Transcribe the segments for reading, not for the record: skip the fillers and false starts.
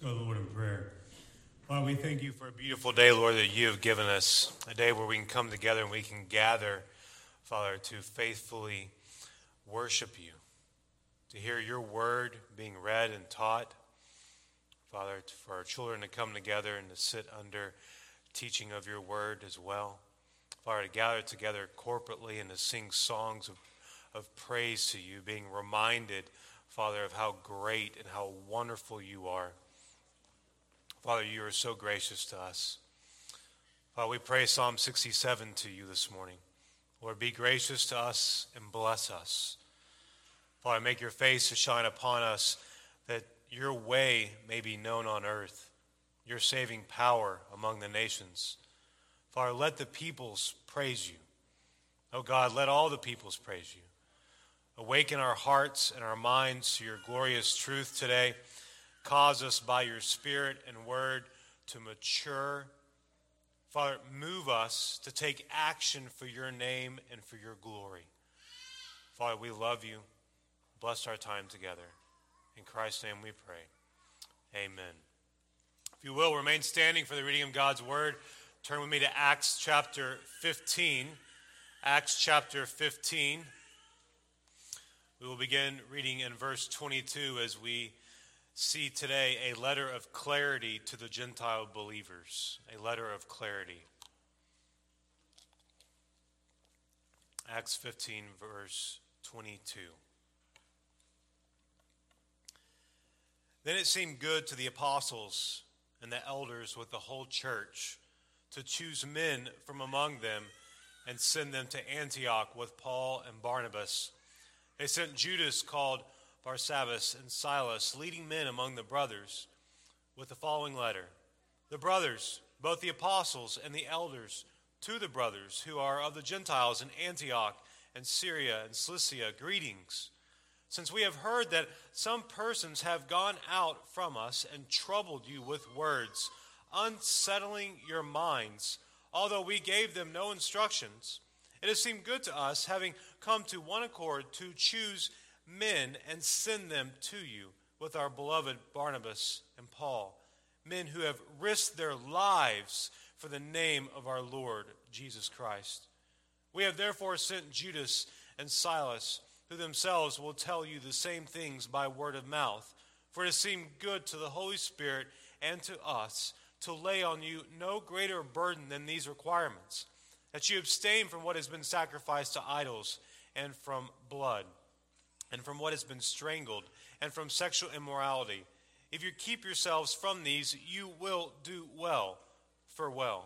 Go, Lord, in prayer. Father, we thank you for a beautiful day, Lord, that you have given us, a day where we can come together and we can gather, Father, to faithfully worship you, to hear your word being read and taught, Father, for our children to come together and to sit under teaching of your word as well. Father, to gather together corporately and to sing songs of praise to you, being reminded, Father, of how great and how wonderful you are. Father, you are so gracious to us. Father, we pray Psalm 67 to you this morning. Lord, be gracious to us and bless us. Father, make your face to shine upon us, that your way may be known on earth, your saving power among the nations. Father, let the peoples praise you. Oh God, let all the peoples praise you. Awaken our hearts and our minds to your glorious truth today. Cause us by your Spirit and word to mature. Father, move us to take action for your name and for your glory. Father, we love you. Bless our time together. In Christ's name we pray. Amen. If you will, remain standing for the reading of God's word. Turn with me to Acts chapter 15. Acts chapter 15. We will begin reading in verse 22 as we see today a letter of clarity to the Gentile believers. A letter of clarity. Acts 15, verse 22. Then it seemed good to the apostles and the elders with the whole church to choose men from among them and send them to Antioch with Paul and Barnabas. They sent Judas, called Barsabbas, and Silas, leading men among the brothers, with the following letter. The brothers, both the apostles and the elders, to the brothers who are of the Gentiles in Antioch and Syria and Cilicia, greetings. Since we have heard that some persons have gone out from us and troubled you with words, unsettling your minds, although we gave them no instructions, it has seemed good to us, having come to one accord, to choose men and send them to you with our beloved Barnabas and Paul, men who have risked their lives for the name of our Lord Jesus Christ. We have therefore sent Judas and Silas, who themselves will tell you the same things by word of mouth, for it has seemed good to the Holy Spirit and to us to lay on you no greater burden than these requirements, that you abstain from what has been sacrificed to idols, and from blood, and from what has been strangled, and from sexual immorality. If you keep yourselves from these, you will do well. Farewell.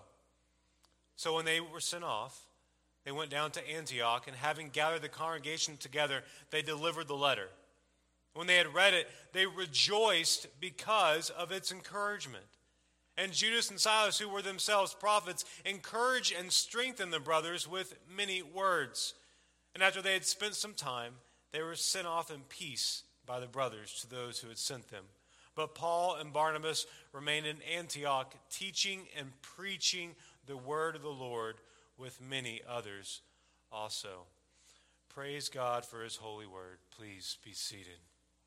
So when they were sent off, they went down to Antioch, and having gathered the congregation together, they delivered the letter. When they had read it, they rejoiced because of its encouragement. And Judas and Silas, who were themselves prophets, encouraged and strengthened the brothers with many words. And after they had spent some time, they were sent off in peace by the brothers to those who had sent them. But Paul and Barnabas remained in Antioch, teaching and preaching the word of the Lord with many others also. Praise God for his holy word. Please be seated.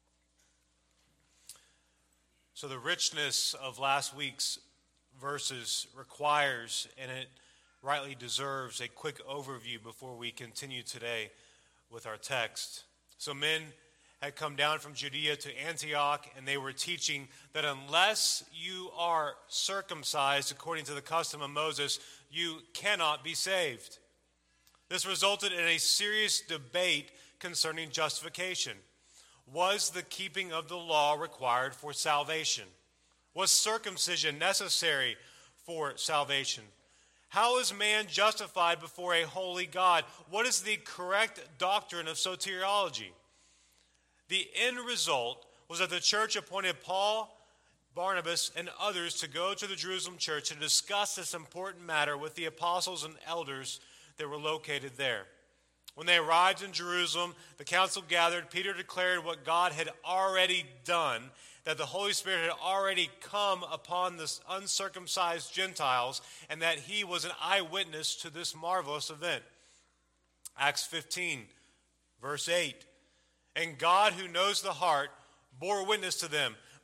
So the richness of last week's verses requires, and it rightly deserves, a quick overview before we continue today with our text. So men had come down from Judea to Antioch, and they were teaching that unless you are circumcised according to the custom of Moses, you cannot be saved. This resulted in a serious debate concerning justification. Was the keeping of the law required for salvation? Was circumcision necessary for salvation? How is man justified before a holy God? What is the correct doctrine of soteriology? The end result was that the church appointed Paul, Barnabas, and others to go to the Jerusalem church to discuss this important matter with the apostles and elders that were located there. When they arrived in Jerusalem, the council gathered. Peter declared what God had already done, that the Holy Spirit had already come upon the uncircumcised Gentiles, and that he was an eyewitness to this marvelous event. Acts 15, verse 8. And God, who knows the heart, bore witness to them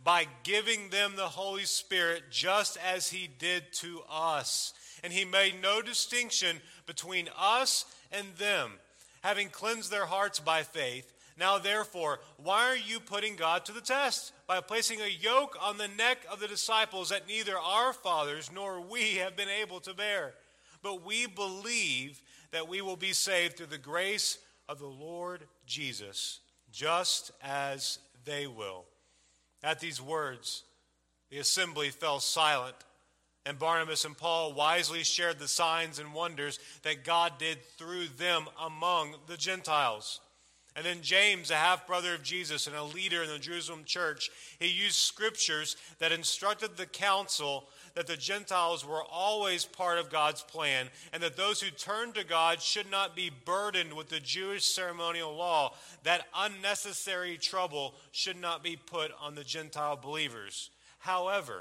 by giving them the Holy Spirit just as he did to us. And he made no distinction between us and them, having cleansed their hearts by faith. Now therefore, why are you putting God to the test? By placing a yoke on the neck of the disciples that neither our fathers nor we have been able to bear. But we believe that we will be saved through the grace of the Lord Jesus, just as they will. At these words, the assembly fell silent, and Barnabas and Paul wisely shared the signs and wonders that God did through them among the Gentiles. And then James, a half-brother of Jesus and a leader in the Jerusalem church, he used scriptures that instructed the council that the Gentiles were always part of God's plan, and that those who turned to God should not be burdened with the Jewish ceremonial law, that unnecessary trouble should not be put on the Gentile believers. However,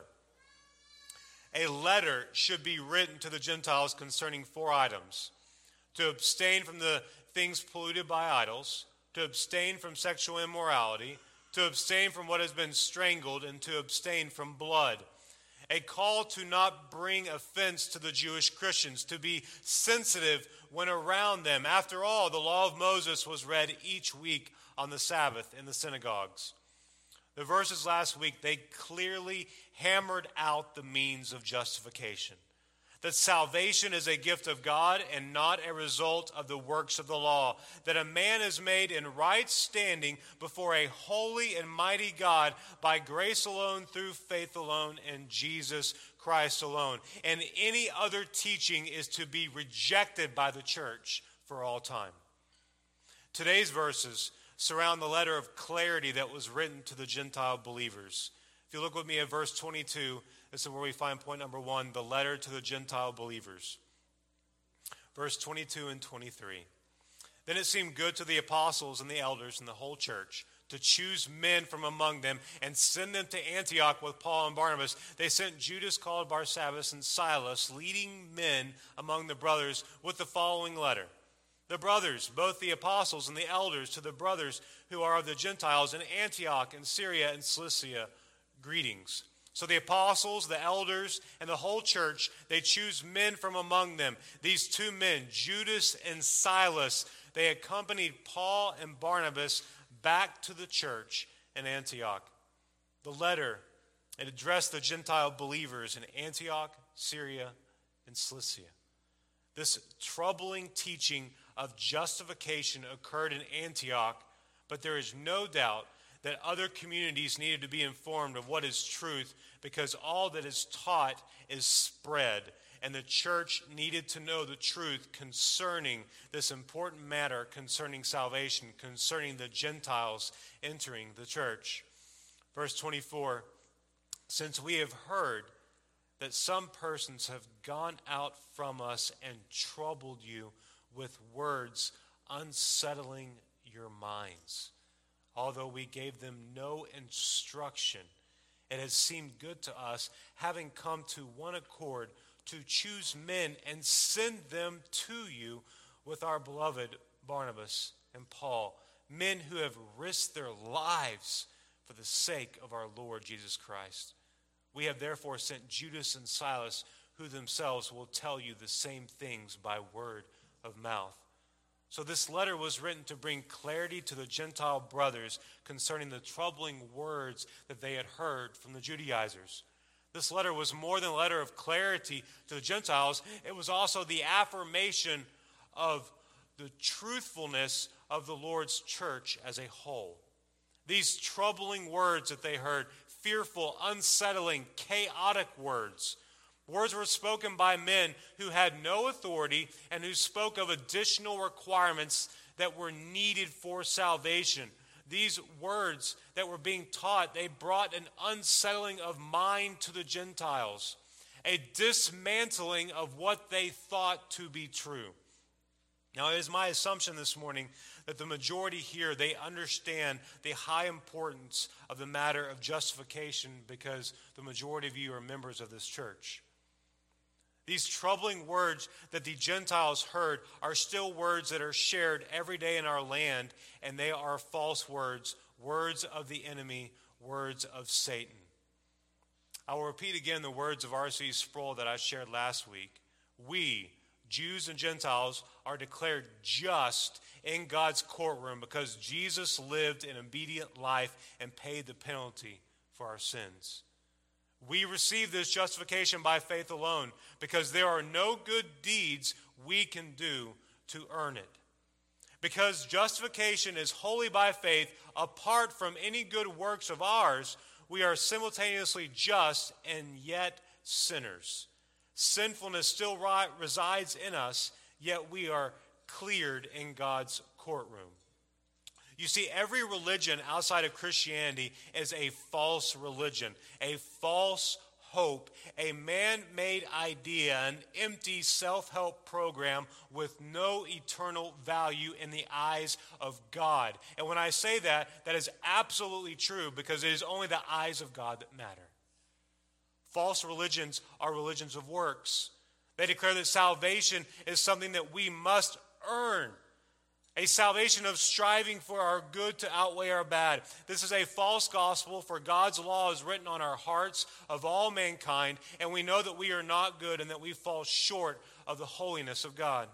a letter should be written to the Gentiles concerning 4 items: to abstain from the things polluted by idols, to abstain from sexual immorality, to abstain from what has been strangled, and to abstain from blood. A call to not bring offense to the Jewish Christians, to be sensitive when around them. After all, the law of Moses was read each week on the Sabbath in the synagogues. The verses last week, they clearly hammered out the means of justification. That salvation is a gift of God and not a result of the works of the law. That a man is made in right standing before a holy and mighty God by grace alone, through faith alone, in Jesus Christ alone. And any other teaching is to be rejected by the church for all time. Today's verses surround the letter of clarity that was written to the Gentile believers. If you look with me at verse 22, this is where we find point number 1, the letter to the Gentile believers. Verse 22 and 23. Then it seemed good to the apostles and the elders and the whole church to choose men from among them and send them to Antioch with Paul and Barnabas. They sent Judas called Barsabbas and Silas, leading men among the brothers, with the following letter. The brothers, both the apostles and the elders, to the brothers who are of the Gentiles in Antioch and Syria and Cilicia, greetings. So the apostles, the elders, and the whole church, they choose men from among them. These 2 men, Judas and Silas, they accompanied Paul and Barnabas back to the church in Antioch. The letter, it addressed the Gentile believers in Antioch, Syria, and Cilicia. This troubling teaching of justification occurred in Antioch, but there is no doubt that other communities needed to be informed of what is truth, because all that is taught is spread, and the church needed to know the truth concerning this important matter concerning salvation, concerning the Gentiles entering the church. Verse 24, since we have heard that some persons have gone out from us and troubled you with words, unsettling your minds. Although we gave them no instruction, it has seemed good to us, having come to one accord, to choose men and send them to you with our beloved Barnabas and Paul, men who have risked their lives for the sake of our Lord Jesus Christ. We have therefore sent Judas and Silas, who themselves will tell you the same things by word of mouth. So this letter was written to bring clarity to the Gentile brothers concerning the troubling words that they had heard from the Judaizers. This letter was more than a letter of clarity to the Gentiles. It was also the affirmation of the truthfulness of the Lord's church as a whole. These troubling words that they heard, fearful, unsettling, chaotic words, words were spoken by men who had no authority and who spoke of additional requirements that were needed for salvation. These words that were being taught, they brought an unsettling of mind to the Gentiles, a dismantling of what they thought to be true. Now, it is my assumption this morning that the majority here, they understand the high importance of the matter of justification, because the majority of you are members of this church. These troubling words that the Gentiles heard are still words that are shared every day in our land, and they are false words, words of the enemy, words of Satan. I will repeat again the words of R.C. Sproul that I shared last week. We, Jews and Gentiles, are declared just in God's courtroom because Jesus lived an obedient life and paid the penalty for our sins. We receive this justification by faith alone because there are no good deeds we can do to earn it. Because justification is wholly by faith, apart from any good works of ours, we are simultaneously just and yet sinners. Sinfulness still resides in us, yet we are cleared in God's courtroom. You see, every religion outside of Christianity is a false religion, a false hope, a man-made idea, an empty self-help program with no eternal value in the eyes of God. And when I say that, that is absolutely true because it is only the eyes of God that matter. False religions are religions of works. They declare that salvation is something that we must earn. A salvation of striving for our good to outweigh our bad. This is a false gospel, for God's law is written on our hearts of all mankind, and we know that we are not good and that we fall short of the holiness of God.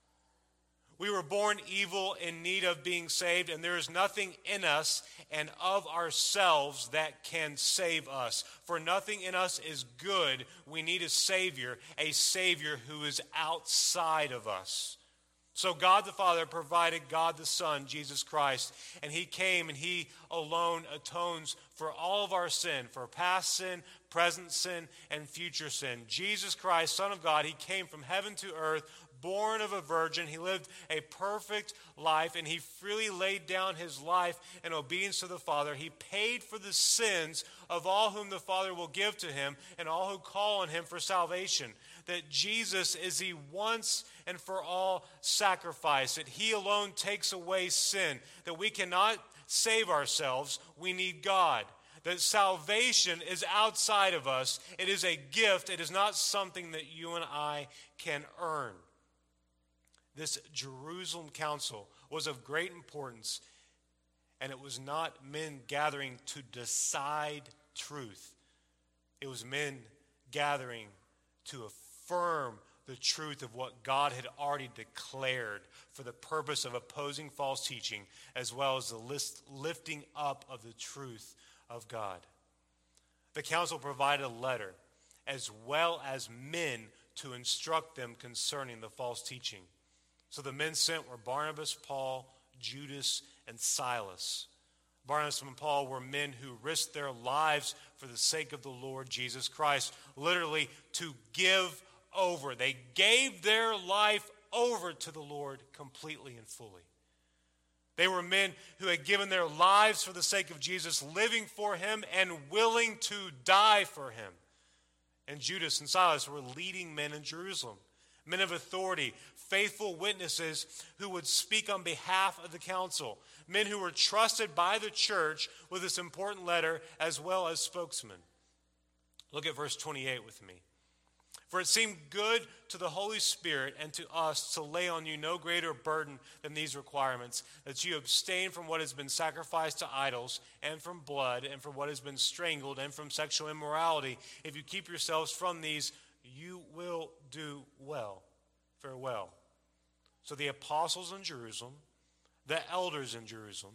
We were born evil, in need of being saved, and there is nothing in us and of ourselves that can save us. For nothing in us is good. We need a Savior who is outside of us. So God the Father provided God the Son, Jesus Christ, and he came and he alone atones for all of our sin, for past sin, present sin, and future sin. Jesus Christ, Son of God, he came from heaven to earth, born of a virgin. He lived a perfect life, and he freely laid down his life in obedience to the Father. He paid for the sins of all whom the Father will give to him and all who call on him for salvation. That Jesus is the once and for all sacrifice, that he alone takes away sin, that we cannot save ourselves, we need God. That salvation is outside of us, it is a gift, it is not something that you and I can earn. This Jerusalem council was of great importance, and it was not men gathering to decide truth. It was men gathering to affirm the truth of what God had already declared for the purpose of opposing false teaching, as well as the lifting up of the truth of God. The council provided a letter as well as men to instruct them concerning the false teaching. So the men sent were Barnabas, Paul, Judas, and Silas. Barnabas and Paul were men who risked their lives for the sake of the Lord Jesus Christ, literally to give over. They gave their life over to the Lord completely and fully. They were men who had given their lives for the sake of Jesus, living for him and willing to die for him. And Judas and Silas were leading men in Jerusalem, men of authority, faithful witnesses who would speak on behalf of the council, men who were trusted by the church with this important letter as well as spokesmen. Look at verse 28 with me. For it seemed good to the Holy Spirit and to us to lay on you no greater burden than these requirements, that you abstain from what has been sacrificed to idols, and from blood, and from what has been strangled, and from sexual immorality. If you keep yourselves from these, you will do well. Farewell. So the apostles in Jerusalem, the elders in Jerusalem,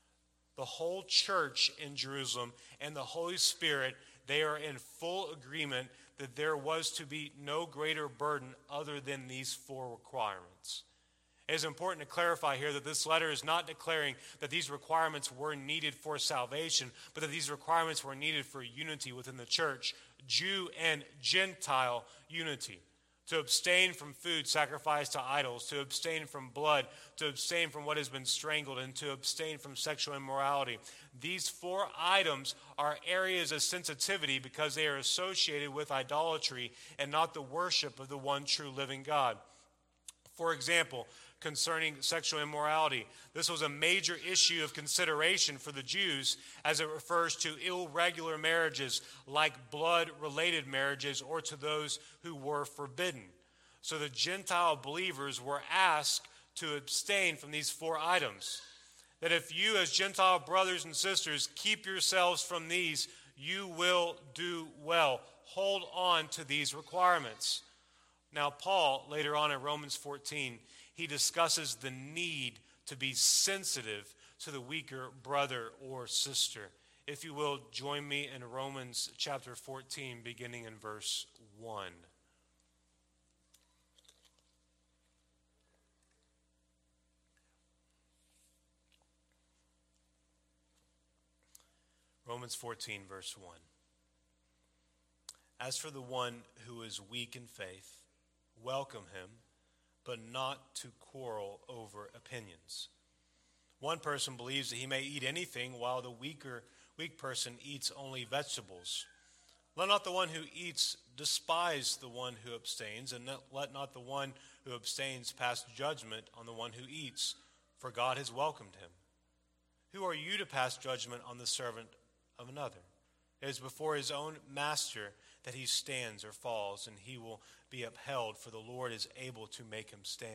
the whole church in Jerusalem, and the Holy Spirit, they are in full agreement that there was to be no greater burden other than these four requirements. It is important to clarify here that this letter is not declaring that these requirements were needed for salvation, but that these requirements were needed for unity within the church, Jew and Gentile unity. To abstain from food sacrificed to idols, to abstain from blood, to abstain from what has been strangled, and to abstain from sexual immorality. These four items are areas of sensitivity because they are associated with idolatry and not the worship of the one true living God. For example, concerning sexual immorality, this was a major issue of consideration for the Jews as it refers to irregular marriages like blood-related marriages or to those who were forbidden. So the Gentile believers were asked to abstain from these four items. that if you as Gentile brothers and sisters keep yourselves from these, you will do well. Hold on to these requirements. Now, Paul, later on in Romans 14, he discusses the need to be sensitive to the weaker brother or sister. If you will, join me in Romans chapter 14, beginning in verse 1. Romans 14, verse 1. As for the one who is weak in faith, welcome him, but not to quarrel over opinions. One person believes that he may eat anything, while the weak person eats only vegetables. Let not the one who eats despise the one who abstains, and let not the one who abstains pass judgment on the one who eats, for God has welcomed him. Who are you to pass judgment on the servant of another? It is before his own master that he stands or falls, and he will be upheld, for the Lord is able to make him stand.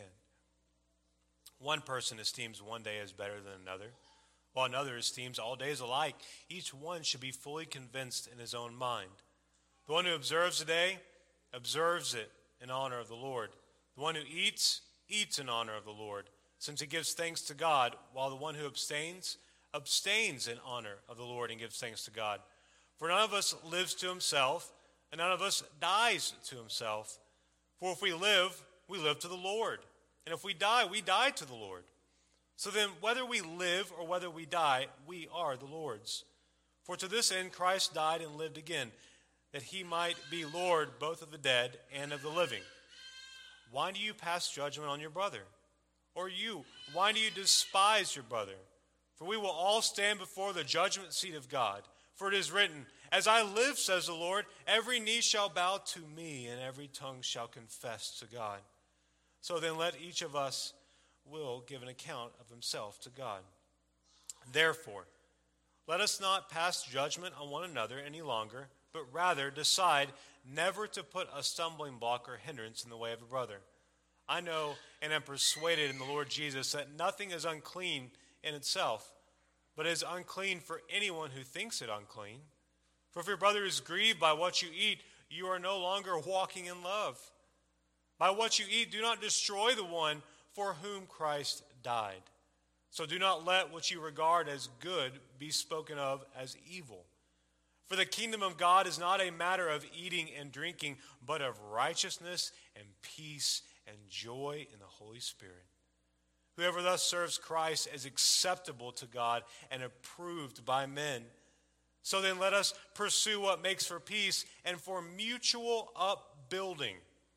One person esteems one day as better than another, while another esteems all days alike. Each one should be fully convinced in his own mind. The one who observes a day, observes it in honor of the Lord. The one who eats, eats in honor of the Lord, since he gives thanks to God, while the one who abstains, abstains in honor of the Lord and gives thanks to God. For none of us lives to himself, and none of us dies to himself. For if we live to the Lord. And if we die to the Lord. So then, whether we live or whether we die, we are the Lord's. For to this end Christ died and lived again, that he might be Lord both of the dead and of the living. Why do you pass judgment on your brother? Or you, why do you despise your brother? For we will all stand before the judgment seat of God. For it is written, as I live, says the Lord, every knee shall bow to me, and every tongue shall confess to God. So then let each of us will give an account of himself to God. Therefore, let us not pass judgment on one another any longer, but rather decide never to put a stumbling block or hindrance in the way of a brother. I know and am persuaded in the Lord Jesus that nothing is unclean in itself, but is unclean for anyone who thinks it unclean. For if your brother is grieved by what you eat, you are no longer walking in love. By what you eat, do not destroy the one for whom Christ died. So do not let what you regard as good be spoken of as evil. For the kingdom of God is not a matter of eating and drinking, but of righteousness and peace and joy in the Holy Spirit. Whoever thus serves Christ is acceptable to God and approved by men. So then let us pursue what makes for peace and for mutual upbuilding.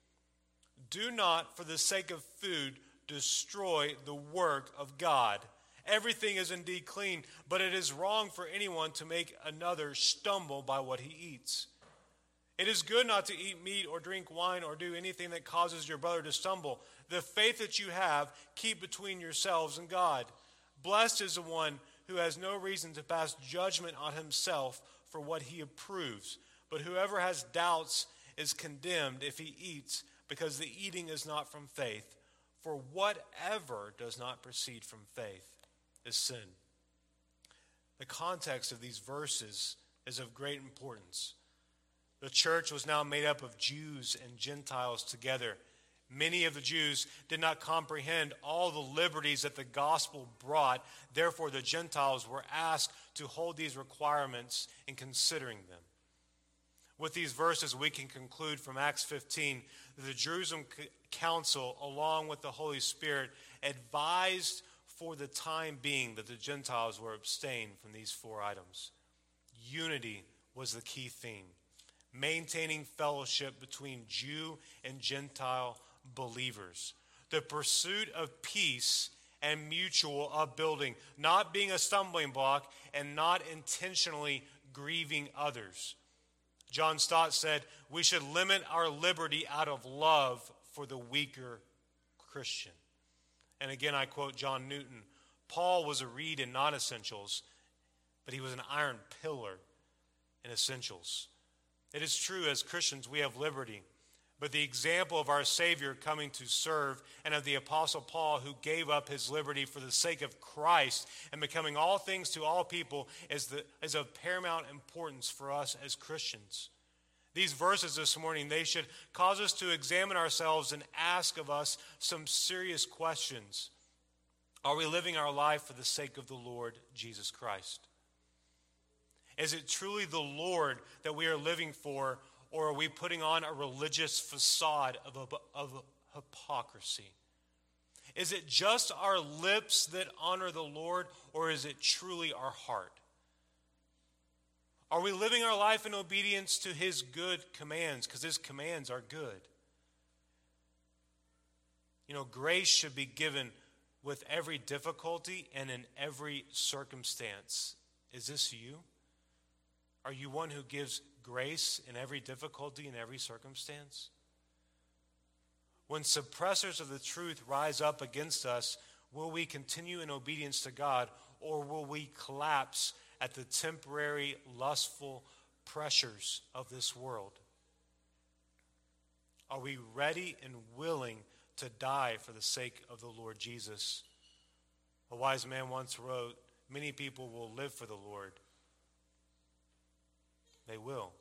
Do not, for the sake of food, destroy the work of God. Everything is indeed clean, but it is wrong for anyone to make another stumble by what he eats. It is good not to eat meat or drink wine or do anything that causes your brother to stumble. The faith that you have, keep between yourselves and God. Blessed is the one who has no reason to pass judgment on himself for what he approves. But whoever has doubts is condemned if he eats, because the eating is not from faith. For whatever does not proceed from faith is sin. The context of these verses is of great importance. The church was now made up of Jews and Gentiles together. Many of the Jews did not comprehend all the liberties that the gospel brought. Therefore, the Gentiles were asked to hold these requirements in considering them. With these verses, we can conclude from Acts 15 that the Jerusalem Council, along with the Holy Spirit, advised for the time being that the Gentiles were abstained from these four items. Unity was the key theme. Maintaining fellowship between Jew and Gentile believers. The pursuit of peace and mutual upbuilding. Not being a stumbling block and not intentionally grieving others. John Stott said, we should limit our liberty out of love for the weaker Christian. And again, I quote John Newton, Paul was a reed in non-essentials, but he was an iron pillar in essentials. It is true, as Christians, we have liberty. but the example of our Savior coming to serve, and of the Apostle Paul, who gave up his liberty for the sake of Christ and becoming all things to all people, is of paramount importance for us as Christians. These verses this morning, they should cause us to examine ourselves and ask of us some serious questions. Are we living our life for the sake of the Lord Jesus Christ? Is it truly the Lord that we are living for, or are we putting on a religious facade of hypocrisy? Is it just our lips that honor the Lord, or is it truly our heart? Are we living our life in obedience to his good commands? Because his commands are good. You know, grace should be given with every difficulty and in every circumstance. Is this you? Are you one who gives grace in every difficulty and every circumstance? When suppressors of the truth rise up against us, will we continue in obedience to God, or will we collapse at the temporary, lustful pressures of this world? Are we ready and willing to die for the sake of the Lord Jesus? A wise man once wrote, "Many people will live for the Lord." They will.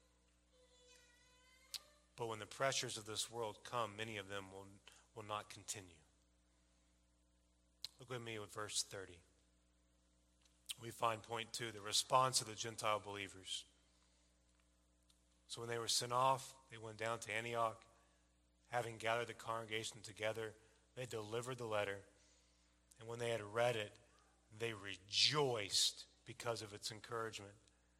But when the pressures of this world come, many of them will not continue. Look with me at verse 30. We find point 2, the response of the Gentile believers. So when they were sent off, they went down to Antioch. Having gathered the congregation together, they delivered the letter. And when they had read it, they rejoiced because of its encouragement.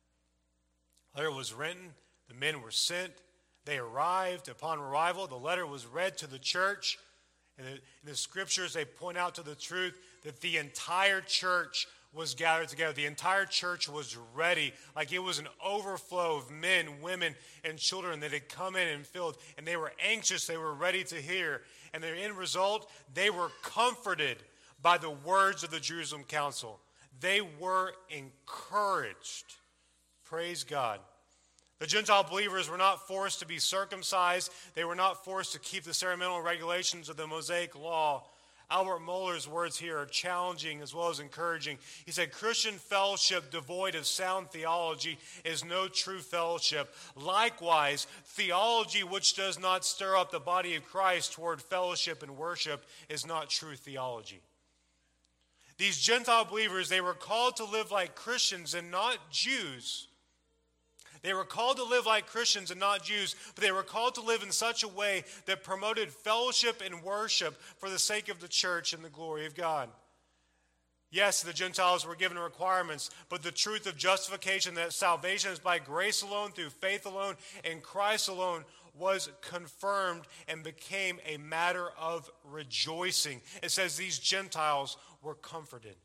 The letter was written, the men were sent, they arrived. Upon arrival, the letter was read to the church. And in the scriptures, they point out to the truth that the entire church was gathered together. The entire church was ready, like it was an overflow of men, women, and children that had come in and filled. And they were anxious, they were ready to hear. And the end result, they were comforted by the words of the Jerusalem council. They were encouraged. Praise God. The Gentile believers were not forced to be circumcised. They were not forced to keep the ceremonial regulations of the Mosaic law. Albert Mohler's words here are challenging as well as encouraging. He said, Christian fellowship devoid of sound theology is no true fellowship. Likewise, theology which does not stir up the body of Christ toward fellowship and worship is not true theology. These Gentile believers, they were called to live like Christians and not Jews. They were called to live like Christians and not Jews, but they were called to live in such a way that promoted fellowship and worship for the sake of the church and the glory of God. Yes, the Gentiles were given requirements, but the truth of justification, that salvation is by grace alone, through faith alone, in Christ alone, was confirmed and became a matter of rejoicing. It says these Gentiles were comforted.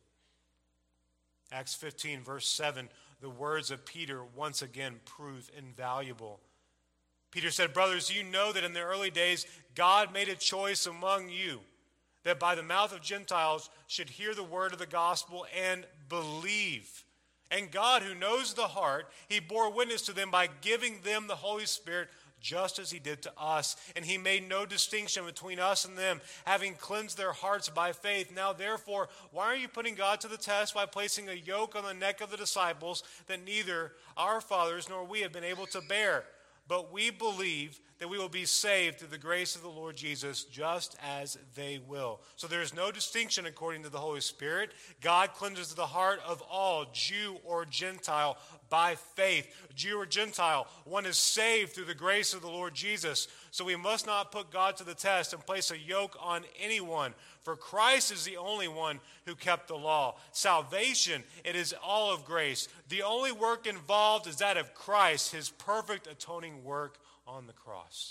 Acts 15, verse 7, the words of Peter once again prove invaluable. Peter said, brothers, you know that in the early days God made a choice among you that by the mouth of Gentiles should hear the word of the gospel and believe. And God, who knows the heart, he bore witness to them by giving them the Holy Spirit just as he did to us. And he made no distinction between us and them, having cleansed their hearts by faith. Now, therefore, why are you putting God to the test by placing a yoke on the neck of the disciples that neither our fathers nor we have been able to bear? But we believe that we will be saved through the grace of the Lord Jesus, just as they will. So there is no distinction according to the Holy Spirit. God cleanses the heart of all, Jew or Gentile, by faith. Jew or Gentile, one is saved through the grace of the Lord Jesus. So we must not put God to the test and place a yoke on anyone. For Christ is the only one who kept the law. Salvation, it is all of grace. The only work involved is that of Christ, his perfect atoning work on the cross.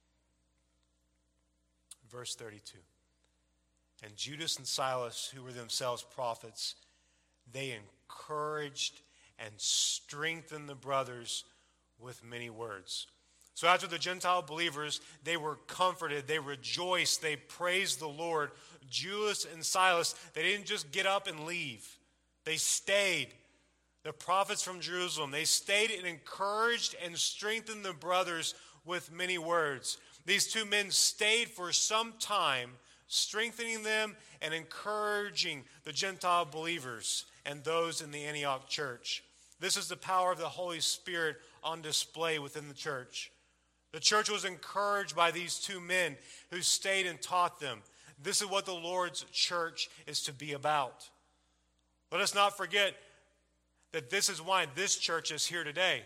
Verse 32. And Judas and Silas, who were themselves prophets, they encouraged and strengthened the brothers with many words. So after the Gentile believers, they were comforted, they rejoiced, they praised the Lord. Judas and Silas, they didn't just get up and leave. They stayed. The prophets from Jerusalem, they stayed and encouraged and strengthened the brothers with many words. These two men stayed for some time, strengthening them and encouraging the Gentile believers and those in the Antioch church. This is the power of the Holy Spirit on display within the church. The church was encouraged by these two men who stayed and taught them. This is what the Lord's church is to be about. Let us not forget that this is why this church is here today.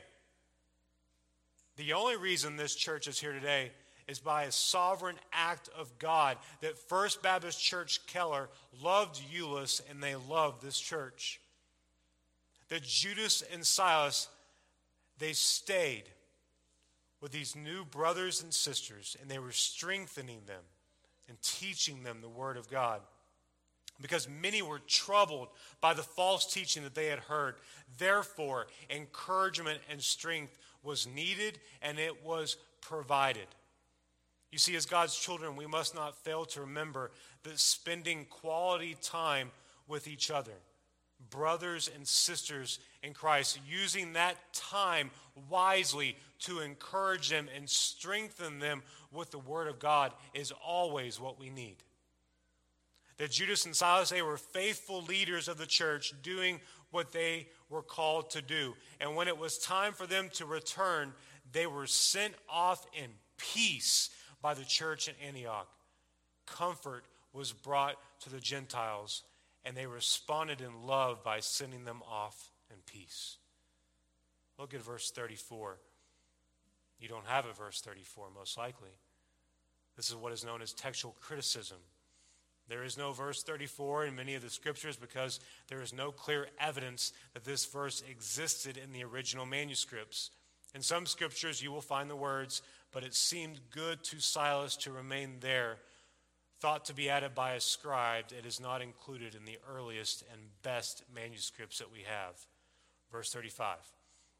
The only reason this church is here today is by a sovereign act of God that First Baptist Church Keller loved Euless and they loved this church. That Judas and Silas, they stayed with these new brothers and sisters, and they were strengthening them and teaching them the Word of God. Because many were troubled by the false teaching that they had heard. Therefore, encouragement and strength was needed, and it was provided. You see, as God's children, we must not fail to remember that spending quality time with each other, brothers and sisters in Christ, using that time wisely to encourage them and strengthen them with the Word of God is always what we need. That Judas and Silas, they were faithful leaders of the church doing what they were called to do. And when it was time for them to return, they were sent off in peace by the church in Antioch. Comfort was brought to the Gentiles, and they responded in love by sending them off in peace. Look at verse 34. You don't have a verse 34, most likely. This is what is known as textual criticism. There is no verse 34 in many of the scriptures because there is no clear evidence that this verse existed in the original manuscripts. In some scriptures you will find the words, "But it seemed good to Silas to remain there," thought to be added by a scribe. It is not included in the earliest and best manuscripts that we have. Verse 35.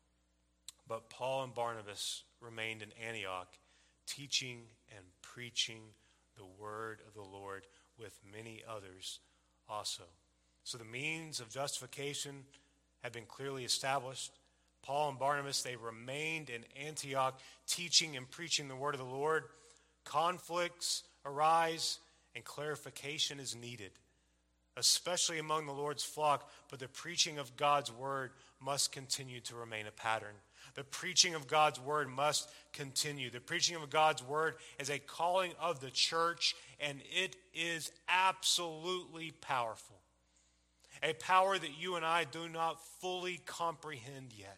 But Paul and Barnabas remained in Antioch, teaching and preaching the word of the Lord with many others also. So the means of justification have been clearly established. Paul and Barnabas, they remained in Antioch, teaching and preaching the word of the Lord. Conflicts arise and clarification is needed, especially among the Lord's flock, but the preaching of God's word must continue to remain a pattern. The preaching of God's word must continue. The preaching of God's word is a calling of the church, and it is absolutely powerful. A power that you and I do not fully comprehend yet.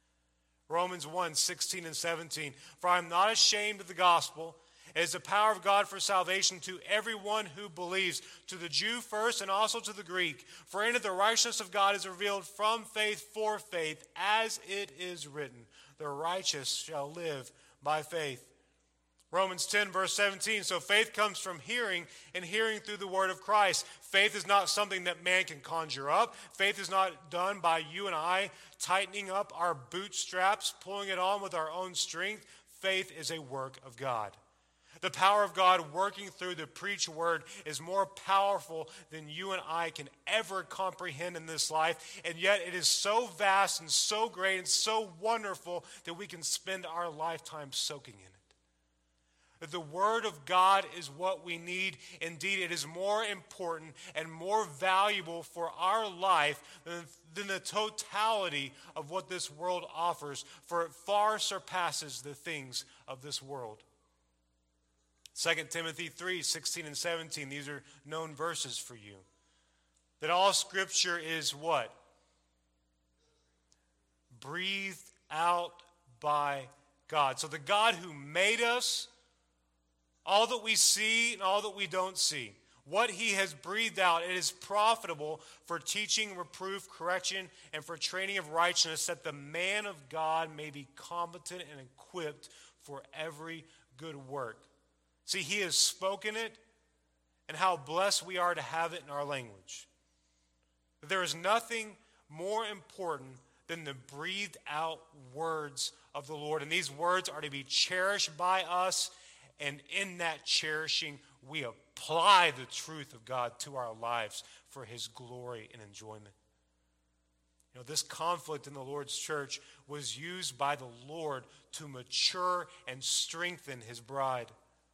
Romans 1:16 and 17. For I am not ashamed of the gospel. It is the power of God for salvation to everyone who believes, to the Jew first and also to the Greek. For in it the righteousness of God is revealed from faith for faith, as it is written, the righteous shall live by faith. Romans 10 verse 17, so faith comes from hearing, and hearing through the word of Christ. Faith is not something that man can conjure up. Faith is not done by you and I tightening up our bootstraps, pulling it on with our own strength. Faith is a work of God. The power of God working through the preached word is more powerful than you and I can ever comprehend in this life. And yet it is so vast and so great and so wonderful that we can spend our lifetime soaking in it. That the word of God is what we need. Indeed, it is more important and more valuable for our life than the totality of what this world offers, for it far surpasses the things of this world. 2 Timothy 3:16 and 17, these are known verses for you. That all scripture is what? Breathed out by God. So the God who made us, all that we see and all that we don't see, what he has breathed out, it is profitable for teaching, reproof, correction, and for training of righteousness, that the man of God may be competent and equipped for every good work. See, he has spoken it, and how blessed we are to have it in our language. There is nothing more important than the breathed out words of the Lord. And these words are to be cherished by us, and in that cherishing, we apply the truth of God to our lives for his glory and enjoyment. You know, this conflict in the Lord's church was used by the Lord to mature and strengthen his bride.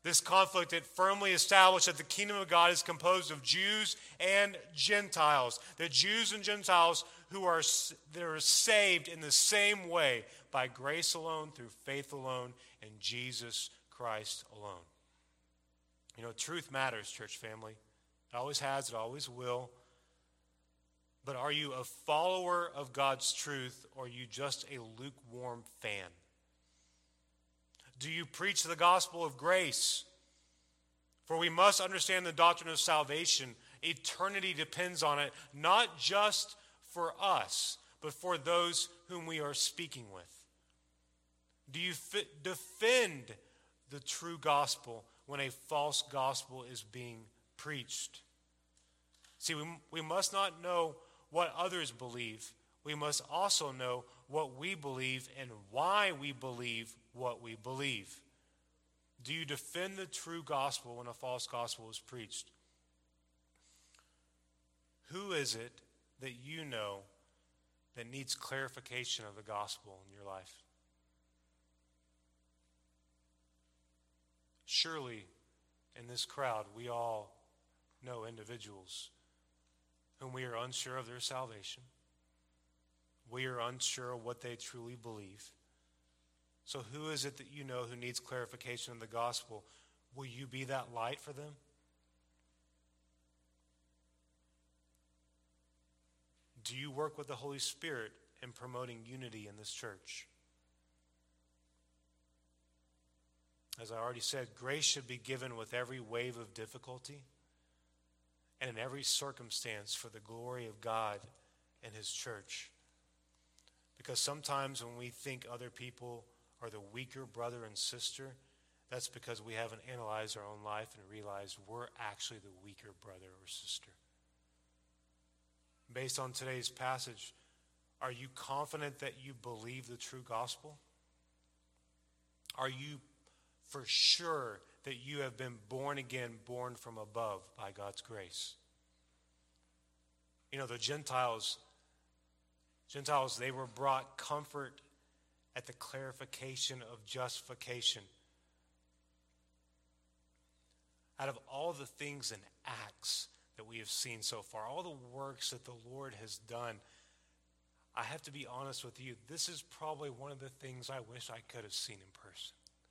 This conflict, it firmly established that the kingdom of God is composed of Jews and Gentiles. The Jews and Gentiles they're saved in the same way, by grace alone, through faith alone, in Jesus Christ alone. You know, truth matters, church family. It always has, it always will. But are you a follower of God's truth, or are you just a lukewarm fan? Do you preach the gospel of grace? For we must understand the doctrine of salvation. Eternity depends on it, not just for us, but for those whom we are speaking with. Do you defend the true gospel when a false gospel is being preached? See, we must not know what others believe. We must also know what we believe and why we believe what we believe. Do you defend the true gospel when a false gospel is preached? Who is it that you know that needs clarification of the gospel in your life? Surely, in this crowd, we all know individuals whom we are unsure of their salvation. We are unsure of what they truly believe. So who is it that you know who needs clarification of the gospel? Will you be that light for them? Do you work with the Holy Spirit in promoting unity in this church? As I already said, grace should be given with every wave of difficulty and in every circumstance for the glory of God and His church. Because sometimes when we think other people are the weaker brother and sister, that's because we haven't analyzed our own life and realized we're actually the weaker brother or sister. Based on today's passage, are you confident that you believe the true gospel? Are you for sure that you have been born again, born from above by God's grace? You know, the Gentiles, they were brought comfort at the clarification of justification. Out of all the things in Acts that we have seen so far, all the works that the Lord has done, I have to be honest with you, this is probably one of the things I wish I could have seen in person.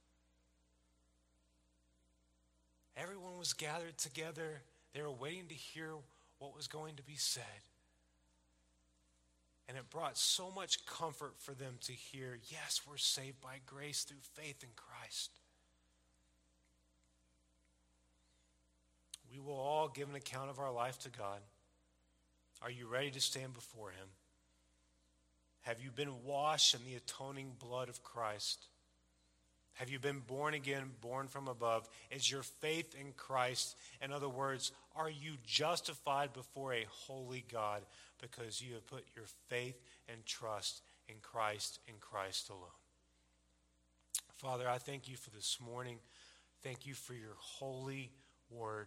Everyone was gathered together. They were waiting to hear what was going to be said. And it brought so much comfort for them to hear, yes, we're saved by grace through faith in Christ. We will all give an account of our life to God. Are you ready to stand before Him? Have you been washed in the atoning blood of Christ? Have you been born again, born from above? Is your faith in Christ? In other words, are you justified before a holy God because you have put your faith and trust in Christ alone? Father, I thank you for this morning. Thank you for your holy word.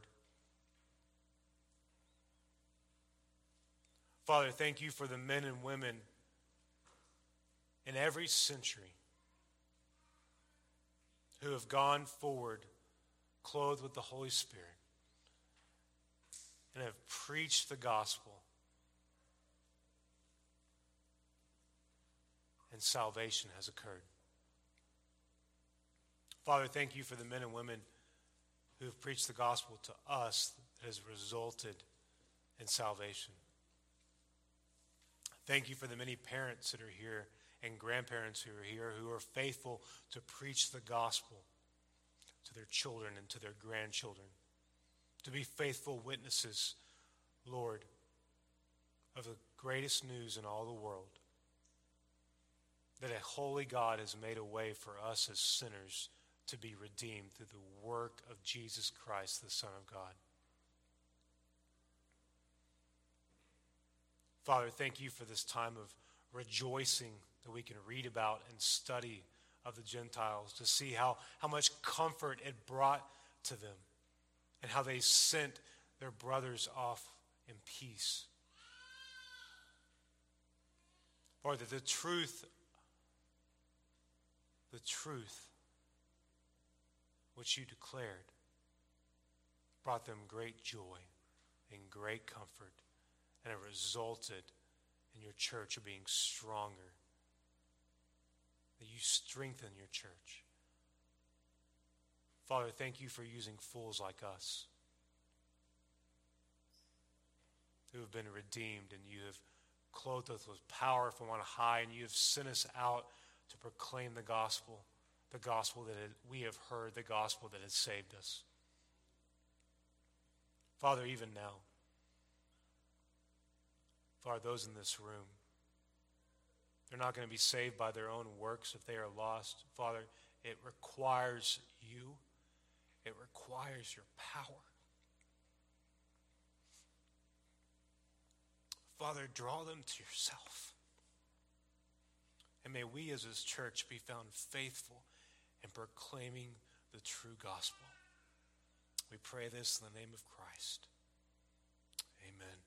Father, thank you for the men and women in every century who have gone forward clothed with the Holy Spirit and have preached the gospel, and salvation has occurred. Father, thank you for the men and women who have preached the gospel to us that has resulted in salvation. Thank you for the many parents that are here and grandparents who are here who are faithful to preach the gospel to their children and to their grandchildren, to be faithful witnesses, Lord, of the greatest news in all the world, that a holy God has made a way for us as sinners to be redeemed through the work of Jesus Christ, the Son of God. Father, thank you for this time of rejoicing that we can read about and study of the Gentiles, to see how much comfort it brought to them and how they sent their brothers off in peace. Lord, that the truth which you declared, brought them great joy and great comfort, and it resulted in your church being stronger, that you strengthen your church. Father, thank you for using fools like us who have been redeemed, and you have clothed us with power from on high, and you have sent us out to proclaim the gospel that we have heard, the gospel that has saved us. Father, even now, Father, those in this room, they're not going to be saved by their own works if they are lost. Father, it requires you. It requires your power. Father, draw them to yourself. And may we as his church be found faithful in proclaiming the true gospel. We pray this in the name of Christ. Amen.